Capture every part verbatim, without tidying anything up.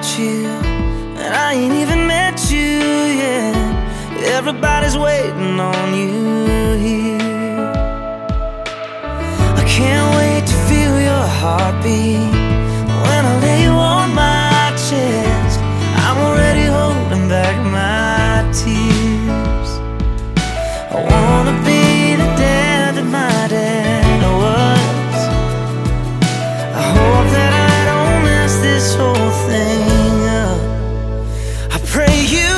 you, and I ain't even met you yet. Everybody's waiting on you here. I can't wait to feel your heartbeat when I lay you on my chest. I'm already holding back my tears. I wanna be the dad that my dad was. I hope that I don't mess this whole thing up. I pray you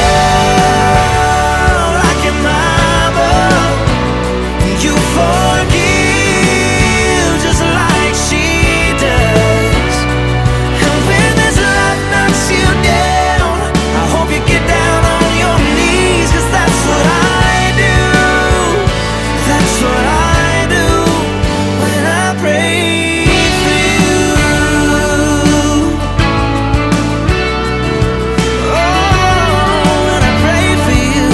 love like your mama, and you forgive just like she does. And when this life knocks you down, I hope you get down on your knees, 'cause that's what I do. That's what I do when I pray for you. Oh, when I pray for you.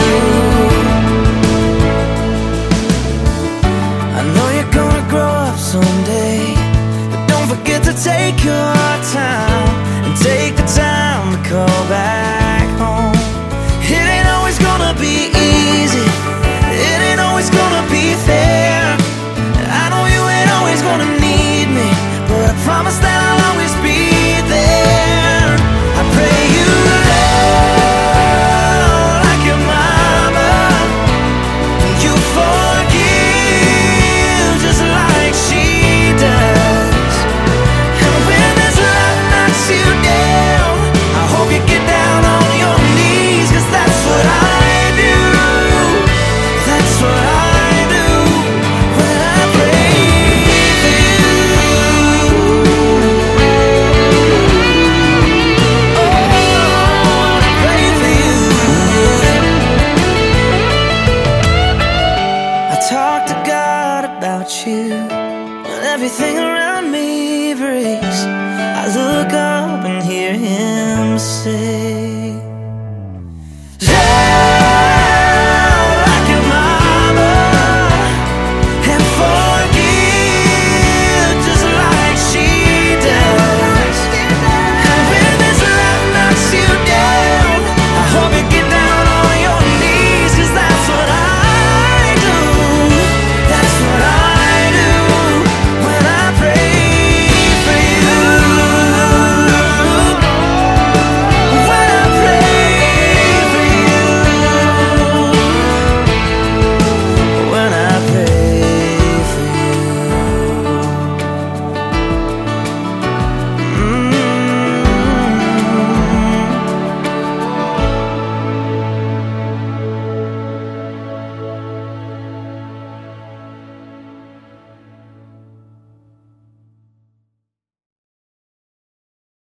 I know you're gonna grow up someday, but don't forget to take your time and take the time to call back home. It ain't always gonna be easy, it ain't always gonna be fair. I know you ain't always gonna need me, but I promise that I'll always be there. I pray you love like your mama, and you forgive just like she does. And when this life knocks you down, I hope you get down on your knees, 'cause that's what I do. That's what I do when I pray for you. Oh, when I pray for you. I talk to God about you when everything around me breaks. I look up and hear Him say,